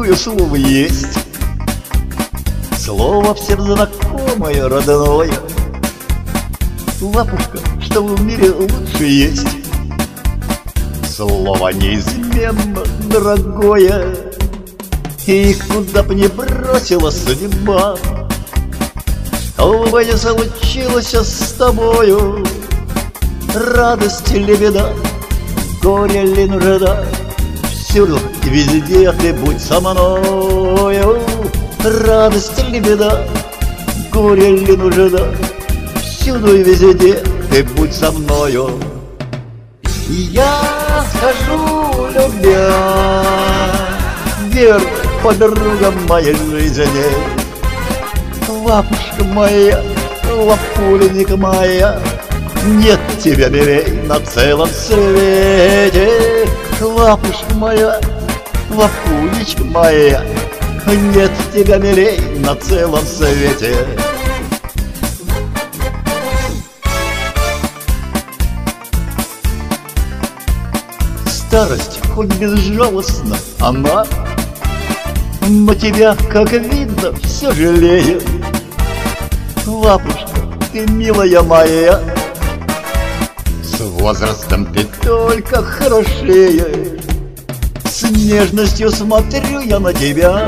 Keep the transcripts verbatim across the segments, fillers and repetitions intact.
такое слово есть. Слово всем знакомое, родное. Лапушка, что в мире лучше есть. Слово неизменно дорогое, и куда б ни бросила судьба, что бы ни случилось с тобою, радость или беда, горе или нужда, всюду и везде ты будь со мною. Радость или беда, горе или нужда, всюду и везде ты будь со мною. И я скажу, любя, верная подруга моей жизни, лапушка моя, лапуленька моя, нет тебя милей на целом свете. Лапушка моя, лапулечка моя, нет тебя милей на целом свете. Старость хоть безжалостна она, но тебя, как видно, все жалеет. Лапушка, ты милая моя, с возрастом ты только хорошеешь. С нежностью смотрю я на тебя,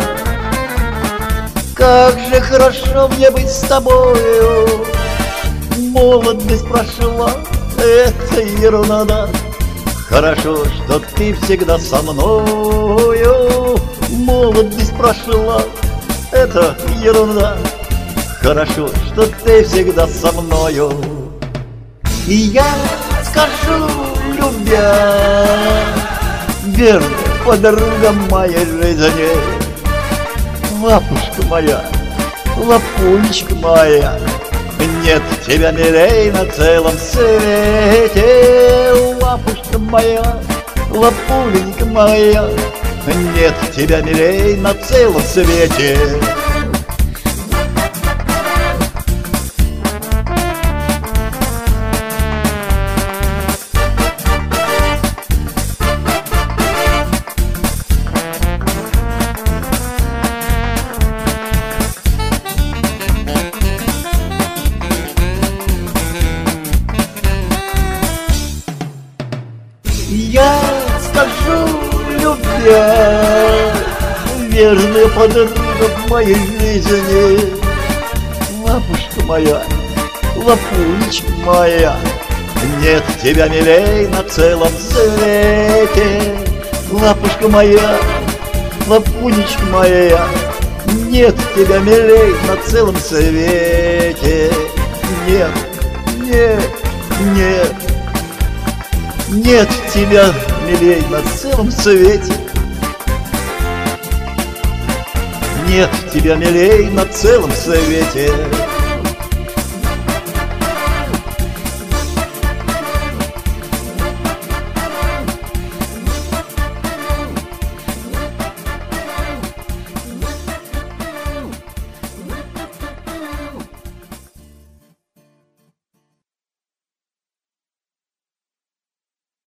как же хорошо мне быть с тобою. Молодость прошла, это ерунда, хорошо, что ты всегда со мною. Молодость прошла, это ерунда, хорошо, что ты всегда со мною. И я скажу, любя, верная подруга моей жизни, лапушка моя, лапулечка моя, нет тебя милей на целом свете. Лапушка моя, лапуленька моя, нет тебя милей на целом свете. Я скажу, любя, верная подруга моей жизни, лапушка моя, лапулечка моя, нет тебя милей на целом свете. Лапушка моя, лапулечка моя, нет тебя милей на целом свете. Нет, нет, нет, нет тебя милей на целом свете. Нет тебя милей на целом свете.